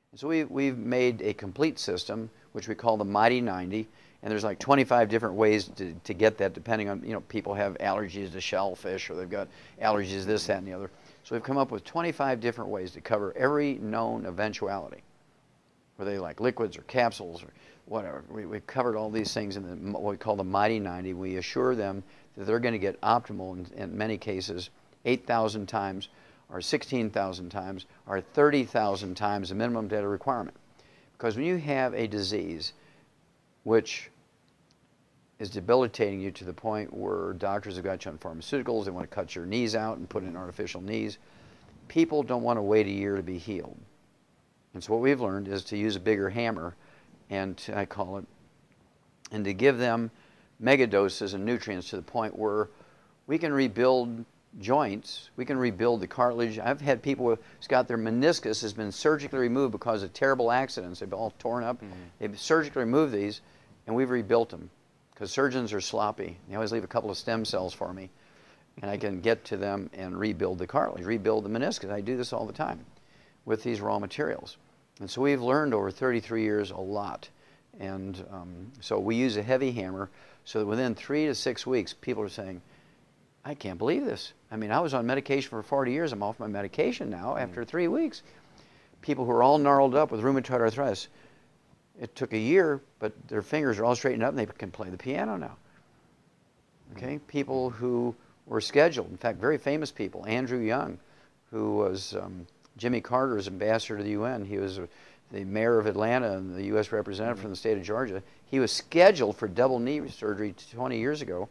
And so we've made a complete system, which we call the Mighty 90, and there's like 25 different ways to get that, depending on, people have allergies to shellfish, or they've got allergies to this, that, and the other. So we've come up with 25 different ways to cover every known eventuality, whether they like liquids or capsules or whatever. We've covered all these things in what we call the Mighty 90. We assure them that they're going to get optimal in many cases 8,000 times or 16,000 times or 30,000 times the minimum data requirement. Because when you have a disease which is debilitating you to the point where doctors have got you on pharmaceuticals, they want to cut your knees out and put in artificial knees, people don't want to wait a year to be healed. And so what we've learned is to use a bigger hammer, and I call it, and to give them mega doses of nutrients to the point where we can rebuild joints, we can rebuild the cartilage. I've had people who've got their meniscus has been surgically removed because of terrible accidents. They've all torn up. They've surgically removed these, and we've rebuilt them because surgeons are sloppy. They always leave a couple of stem cells for me, and I can get to them and rebuild the cartilage, rebuild the meniscus. I do this all the time with these raw materials. And so we've learned over 33 years a lot. And so we use a heavy hammer so that within 3 to 6 weeks, people are saying, I can't believe this. I mean, I was on medication for 40 years. I'm off my medication now after 3 weeks. People who are all gnarled up with rheumatoid arthritis. It took a year, but their fingers are all straightened up and they can play the piano now. Okay? People who were scheduled, in fact, very famous people. Andrew Young, who was Jimmy Carter's ambassador to the UN. He was the mayor of Atlanta and the U.S. representative from the state of Georgia. He was scheduled for double knee surgery 20 years ago.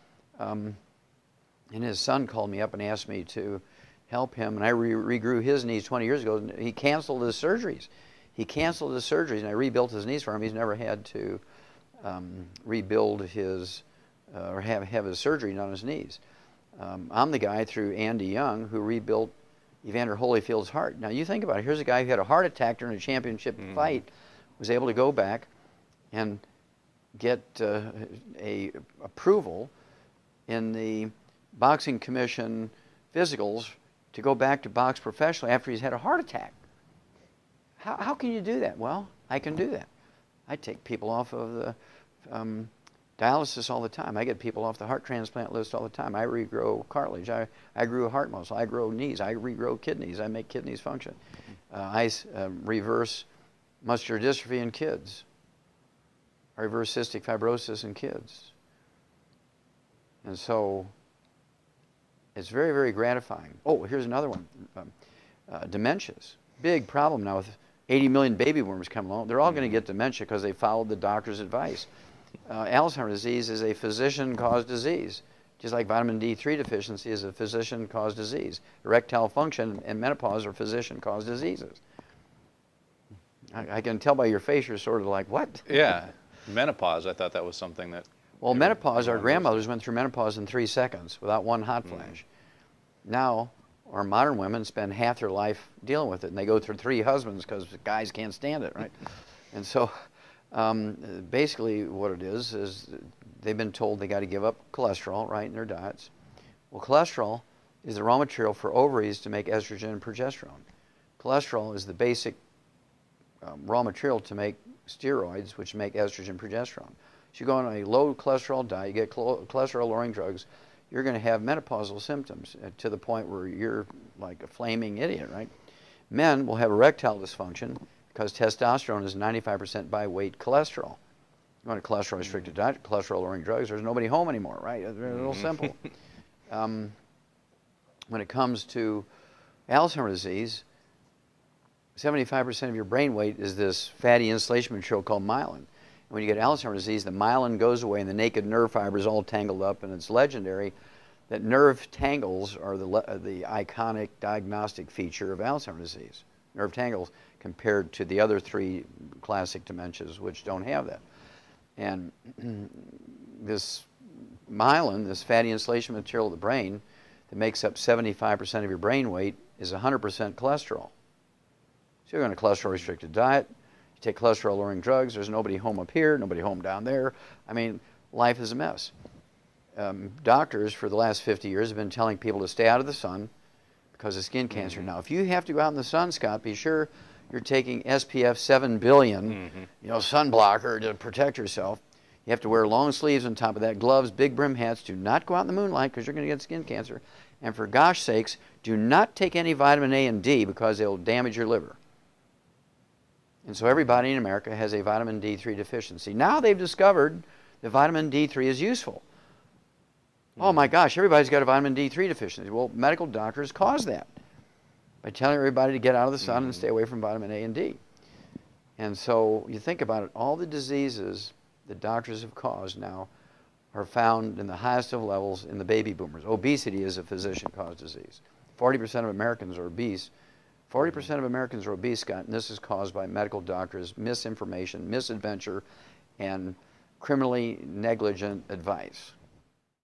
And his son called me up and asked me to help him. And I regrew his knees 20 years ago. He canceled his surgeries. He canceled his surgeries, and I rebuilt his knees for him. He's never had to rebuild his, or have his surgery on his knees. I'm the guy through Andy Young who rebuilt Evander Holyfield's heart. Now you think about it. Here's a guy who had a heart attack during a championship fight, was able to go back and get a approval in the Boxing Commission physicals to go back to box professionally after he's had a heart attack. How can you do that? Well, I can do that. I take people off of the dialysis all the time. I get people off the heart transplant list all the time. I regrow cartilage. I grew a heart muscle. I grow knees. I regrow kidneys. I make kidneys function. I reverse muscular dystrophy in kids. I reverse cystic fibrosis in kids. And so it's very, very gratifying. Oh, here's another one. Dementias. Big problem now with 80 million baby boomers coming along. They're all going to get dementia because they followed the doctor's advice. Alzheimer's disease is a physician-caused disease, just like vitamin D3 deficiency is a physician-caused disease. Erectile function and menopause are physician-caused diseases. I can tell by your face you're sort of like, what? Yeah, menopause, I thought that was something that... Well, menopause, our grandmothers went through menopause in 3 seconds without one hot flash. Now, our modern women spend half their life dealing with it, and they go through 3 husbands because guys can't stand it, right? And so basically what it is they've been told they got to give up cholesterol, right, in their diets. Well, cholesterol is the raw material for ovaries to make estrogen and progesterone. Cholesterol is the basic raw material to make steroids, which make estrogen and progesterone. So you go on a low cholesterol diet, you get cholesterol-lowering drugs, you're going to have menopausal symptoms to the point where you're like a flaming idiot, right? Men will have erectile dysfunction because testosterone is 95% by weight cholesterol. You want a cholesterol-restricted diet, cholesterol-lowering drugs, there's nobody home anymore, right? It's real simple. When it comes to Alzheimer's disease, 75% of your brain weight is this fatty insulation material called myelin. When you get Alzheimer's disease, the myelin goes away and the naked nerve fibers all tangled up, and it's legendary that nerve tangles are the iconic diagnostic feature of Alzheimer's disease. Nerve tangles compared to the other 3 classic dementias which don't have that. And this myelin, this fatty insulation material of the brain that makes up 75% of your brain weight, is 100% cholesterol. So you're on a cholesterol-restricted diet, take cholesterol-lowering drugs, there's nobody home up here, nobody home down there. I mean, life is a mess. Doctors for the last 50 years have been telling people to stay out of the sun because of skin cancer. Now, if you have to go out in the sun, Scott, be sure you're taking SPF 7 billion, you know, sunblocker to protect yourself. You have to wear long sleeves on top of that, gloves, big brim hats. Do not go out in the moonlight because you're going to get skin cancer. And for gosh sakes, do not take any vitamin A and D because they'll damage your liver. And so everybody in America has a vitamin D3 deficiency. Now they've discovered that vitamin D3 is useful. Oh my gosh, everybody's got a vitamin D3 deficiency. Well, medical doctors cause that by telling everybody to get out of the sun and stay away from vitamin A and D. And so you think about it, all the diseases that doctors have caused now are found in the highest of levels in the baby boomers. Obesity is a physician-caused disease. 40% of Americans are obese. 40% of Americans are obese, Scott, and this is caused by medical doctors' misinformation, misadventure, and criminally negligent advice.